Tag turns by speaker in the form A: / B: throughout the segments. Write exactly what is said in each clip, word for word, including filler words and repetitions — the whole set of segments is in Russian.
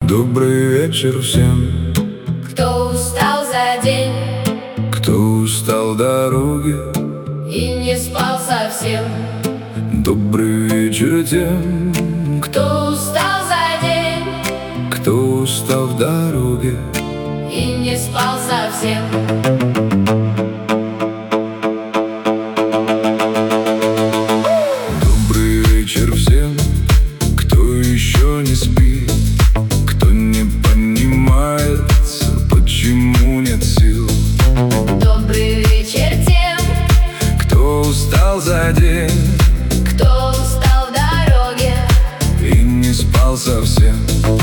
A: Добрый вечер всем,
B: кто устал за день,
A: кто устал дороги
B: и не спал совсем.
A: Добрый вечер тем,
B: Кто устал за день
A: кто устал в дороге
B: и не спал совсем.
A: Добрый вечер всем, кто еще не спит, кто не понимает, почему нет сил.
B: Добрый вечер тем,
A: Кто устал за день,
B: кто устал в дороге
A: и не спал совсем.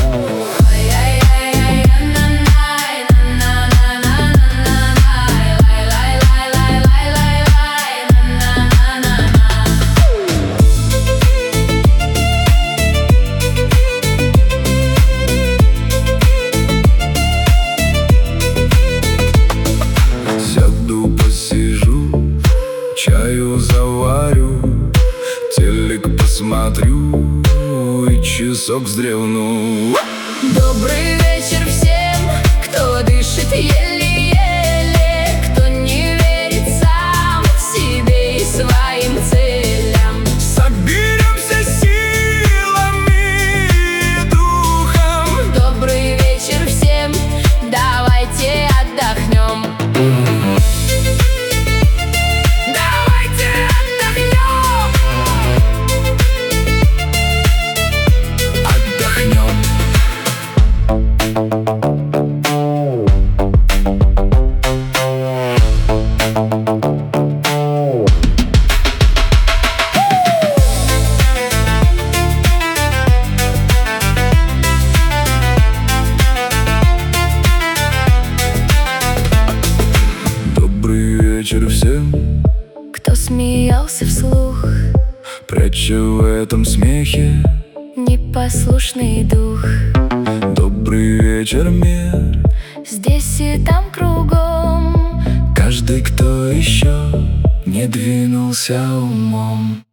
A: Сяду, посижу, чаю заварю, телек посмотрю и часок вздремну.
B: Добрый вечер всем, кто дышит еле-еле, кто не верит сам себе и своим целям.
A: Соберемся силами и духом.
B: Добрый вечер всем, давайте отдохнем. Давайте отдохнем.
A: Отдохнем. Добрый вечер всем,
B: Кто смеялся вслух,
A: пряча в этом смехе
B: непослушный дух.
A: добрый вечер, мир.
B: Здесь и там кругом
A: Каждый, кто еще не двинулся умом.